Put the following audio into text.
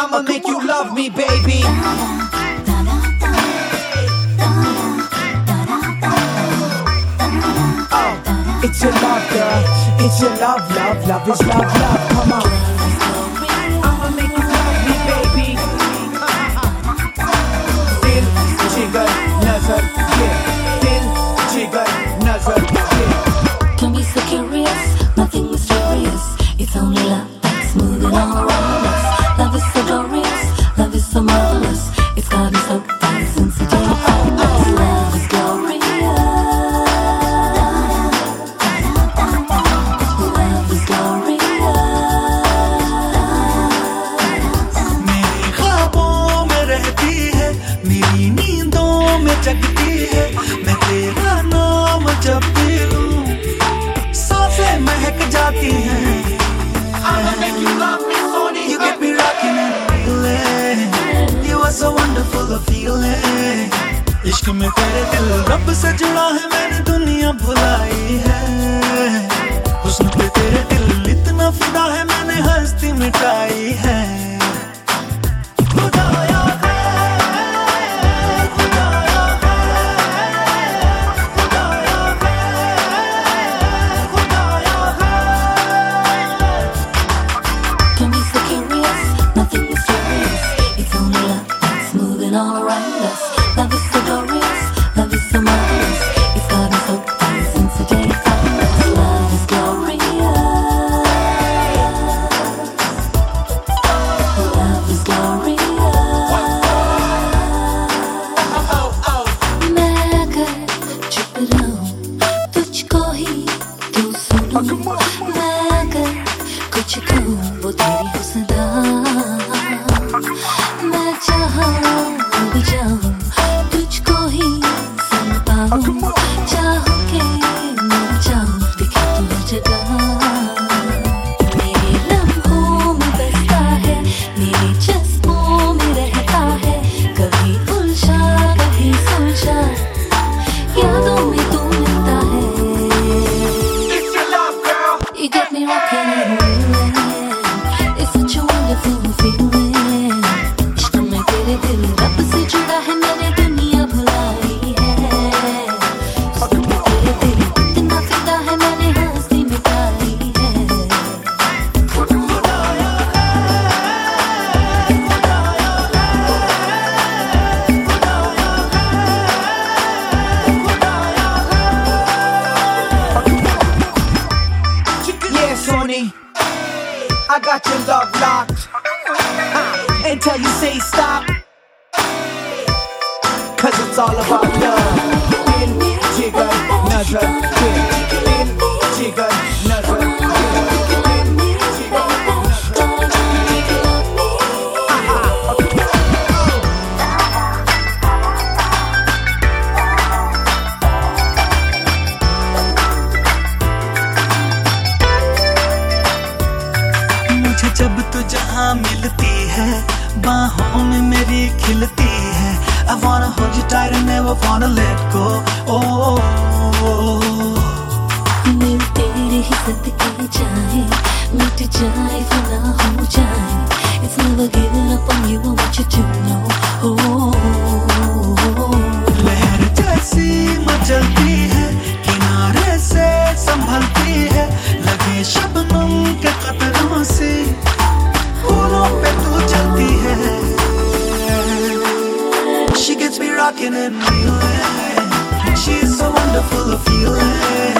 I'ma make you love me, baby. Oh, it's your love, girl. It's your love, love, love is love, love. Come on. I'ma make you love me, baby. Dil jigar nazar ye, dil jigar nazar ye. Can be so curious, nothing mysterious. It's only love that's moving all around us. Love is so glorious, love is so marvelous. It's got me so fast since the day I found us. Love is glorious. Love is glorious. मेरी ख्वाबों में रहती है, मेरी नींदों में जगती है. मैं तेरा नाम जब भी लूं, सांसें महक जाती हैं. I'ma make you love me, Sony. You get me rocking and reeling. You are so wonderful a feeling. इश्क में तेरे दिल रब से जुड़ा है, मैंने दुनिया भुलाई है. हुस्न पे तेरे दिल इतना फिदा है, मैंने हस्ती मिटाई है. खुदाया है, खुदाया है, खुदाया है, खुदाया है. Can be so curious, nothing mysterious. It's only love that's moving all around us. Love is so glorious, love is so marvelous. It's got me so fast since the day I found us. Love is glorious. Love is glorious. मैं अगर चुप रहूं, तुझको ही क्यों सुनूं? मैं अगर कुछ कहूं, वो तेरी हो सदा. मैं चाहूं भी जाऊं, तुझको ही सुन पाऊं. चाहूं के न चाहूं, दिखे तू हर जगह. मेरे लम्हों में बसता है, मेरे जज्बों में रहता है. कभी उलझा कभी सुलझा, यादों में तू मिलता है. It's your love, girl. You got me rocking and reeling. It's such a wonderful feeling. इश्क में तेरे दिल रब से जुड़ा है, मैंने दुनिया भुलाई है. हुस्न में तेरे दिल इतना फिदा है, मैंने हस्ती मिटाई है. Yeah, Sony, I got your love locked. Until you say stop, 'cause it's all about love. Dil jigar nazar ye, dil jigar nazar मुझे जब तू जहाँ मिलती है, बाहों में मेरी खिलती है. I wanna hold you tight and never wanna let go. Oh, दिल तेरे ही सदके जाए, मिट जाए फना हो जाए. It's never giving up on you, I want you to know. लहर जैसी मचलती है, किनारे से संभलती है. लगे शबनम के कतरों से, फूलों पे तू चलती है. She gets me rocking and reeling. She's so wonderful a feeling.